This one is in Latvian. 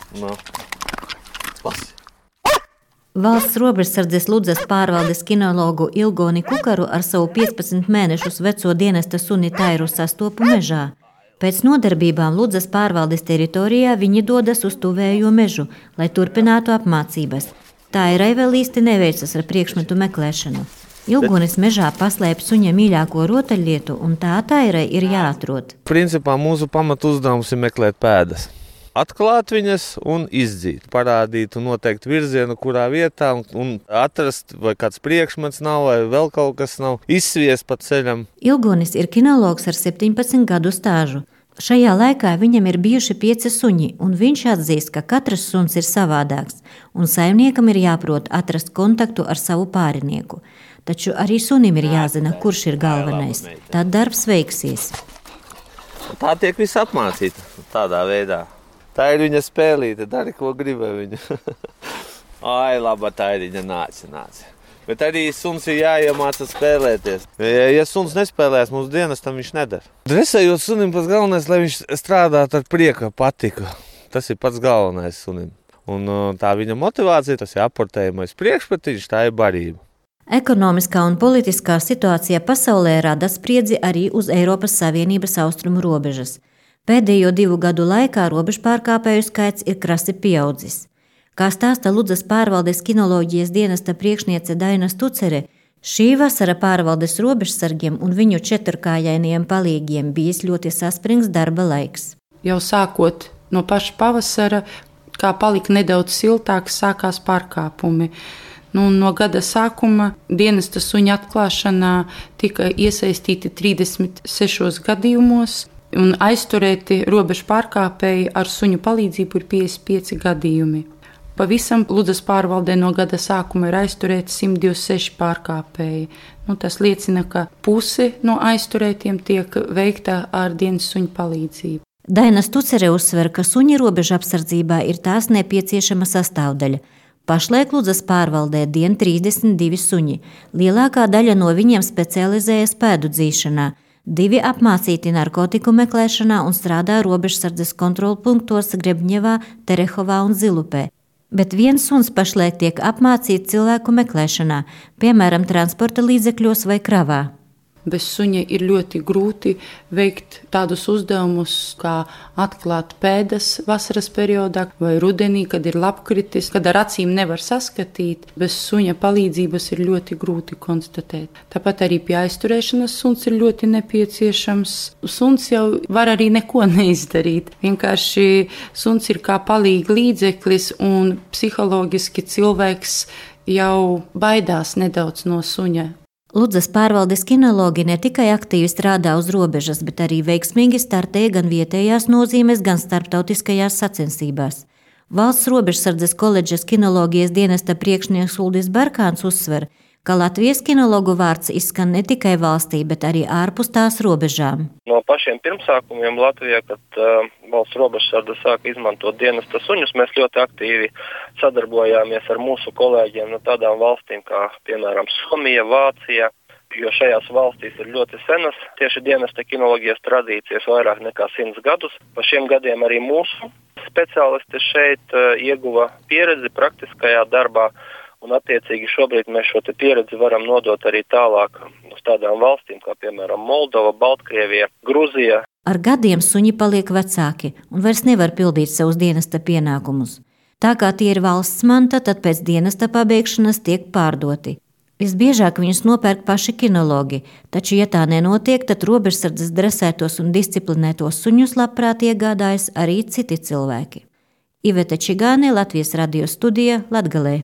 No. Lasi. Valsts robežsardzes Ludzas pārvaldes kinologu Ilgoni Kukaru ar savu 15 mēnešus veco dienesta suni Tairu sastopu mežā. Pēc nodarbībām Ludzas pārvaldes teritorijā viņi dodas uz tuvējo mežu, lai turpinātu apmācības. Tairai vēl īsti neveicas ar priekšmetu meklēšanu. Ilgonis mežā paslēp suņa mīļāko rotaļlietu, un tā Tairai ir jāatrod. Principā mūsu pamatu uzdevums ir meklēt pēdas. Atklāt viņas un izdzīt, parādīt un noteikt virzienu, kurā vietā un atrast, vai kāds priekšmets nav, vai vēl kaut kas nav, izsviest pa ceļam. Ilgonis ir kinologs ar 17 gadu stāžu. Šajā laikā viņam ir bijuši 5 suņi, un viņš atzīst, ka katrs suns ir savādāks, un saimniekam ir jāprot atrast kontaktu ar savu pārinieku. Taču arī sunim ir jāzina, kurš ir galvenais. Tad darbs veiksies. Tā tiek viss apmācīta tādā veidā. Tā ir viņa spēlīte, dari, ko gribi viņa. Ai, laba Tairiņa, nāc. Bet arī suns ir jāiemāca spēlēties. Ja suns nespēlēs mūsu dienestam, viņš nedara. Dresējot sunim, pats galvenais, lai viņš strādātu ar prieku, patiku. Tas ir pats galvenais sunim. Un tā viņa motivācija, tas ir aportējumais priekšmetiņš, tā ir barība. Ekonomiskā un politiskā situācija pasaulē rada spriedzi arī uz Eiropas Savienības austrumu robežas. Pēdējo 2 gadu laikā robežpārkāpēju skaits ir krasi pieaudzis. Kā stāsta Ludzas pārvaldes kinoloģijas dienesta priekšniece Daina Stucere, šī vasara pārvaldes robežsargiem un viņu 4-kājainajiem palīgiem bijis ļoti saspringts darba laiks. Jau sākot no paša pavasara, kā palika nedaudz siltāks, sākās pārkāpumi. No gada sākuma dienesta suņa atklāšanā tika iesaistīti 36 gadījumos, un aizturēti robežu pārkāpēji ar suņu palīdzību ir 55 gadījumi. Pavisam Ludzas pārvaldē no gada sākuma ir aizturēti 126 pārkāpēji. Tas liecina, ka puse no aizturētiem tiek veikta ar dienas suņu palīdzību. Daina Stucere uzsver, ka suņi robežu apsardzībā ir tās nepieciešama sastāvdaļa. Pašlaik Ludzas pārvaldē dien 32 suņi. Lielākā daļa no viņiem specializējas pēdu dzīšanā. 2 apmācīti narkotiku meklēšanā un strādā robežsardzes kontrolpunktos Grebņevā, Terehovā un Zilupē. Bet viens suns pašlaik tiek apmācīts cilvēku meklēšanā, piemēram, transporta līdzekļos vai kravā. Bez suņa ir ļoti grūti veikt tādus uzdevumus, kā atklāt pēdas vasaras periodā vai rudenī, kad ir lapkritis, kad ar acīm nevar saskatīt. Bez suņa palīdzības ir ļoti grūti konstatēt. Tāpat arī pie aizturēšanas suns ir ļoti nepieciešams. Suns jau var arī neko neizdarīt. Vienkārši suns ir kā palīga līdzeklis, un psiholoģiski cilvēks jau baidās nedaudz no suņa. Ludzas pārvaldes kinologi ne tikai aktīvi strādā uz robežas, bet arī veiksmīgi startē gan vietējās nozīmes, gan starptautiskajās sacensībās. Valsts robežsardzes koledžas kinoloģijas dienesta priekšnieks Uldis Barkāns uzsver, ka Latvijas kinologu vārds izskan ne tikai valstī, bet arī ārpus tās robežām. No pašiem pirmsākumiem Latvijā, kad valsts robežsardze sāka izmantot dienesta suņus, mēs ļoti aktīvi sadarbojāmies ar mūsu kolēģiem no tādām valstīm kā, piemēram, Somija, Vācija, jo šajās valstīs ir ļoti senas tieši dienesta kinoloģijas tradīcijas, vairāk nekā 100 gadus. Pa šiem gadiem arī mūsu speciālisti šeit ieguva pieredzi praktiskajā darbā, un attiecīgi šobrīd mēs šo pieredzi varam nodot arī tālāk uz tādām valstīm kā, piemēram, Moldova, Baltkrievija, Gruzija. Ar gadiem suņi paliek vecāki un vairs nevar pildīt savus dienesta pienākumus. Tā kā tie ir valsts manta, tad pēc dienesta pabeigšanas tiek pārdoti. Visbiežāk viņus nopērk paši kinologi, taču, ja tā nenotiek, tad robežsardzes dresētos un disciplinētos suņus labprāt iegādājas arī citi cilvēki. Iveta Čigāne, Latvijas radio studija, Latgalē.